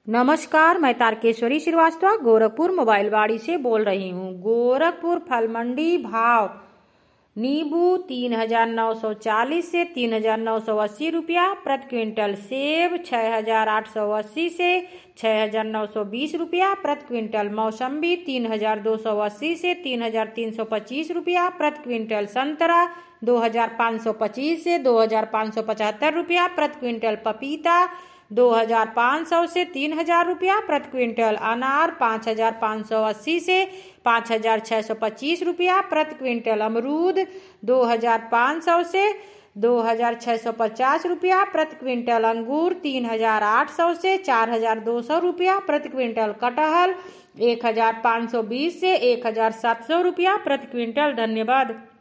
नमस्कार, मैं तारकेश्वरी श्रीवास्तव गोरखपुर मोबाइल वाड़ी से बोल रही हूँ। गोरखपुर फल मंडी भाव नींबू 3,940 से 3,980 रुपया प्रति क्विंटल, सेब 6,880 से 6,920 रुपया प्रति क्विंटल, मौसम्बी 3,280 से 3,325 रुपया प्रति क्विंटल, संतरा 2,525 से 2,575 रुपया प्रति क्विंटल, पपीता 2,500 से 3,000 रुपया प्रति क्विंटल, अनार 5,580 से 5,625 रुपया प्रति क्विंटल, अमरूद 2,500 से 2,650 रुपया प्रति क्विंटल, अंगूर 3,800 से 4,200 रुपया प्रति क्विंटल, कटहल 1,520 से 1,700 रुपया प्रति क्विंटल। धन्यवाद।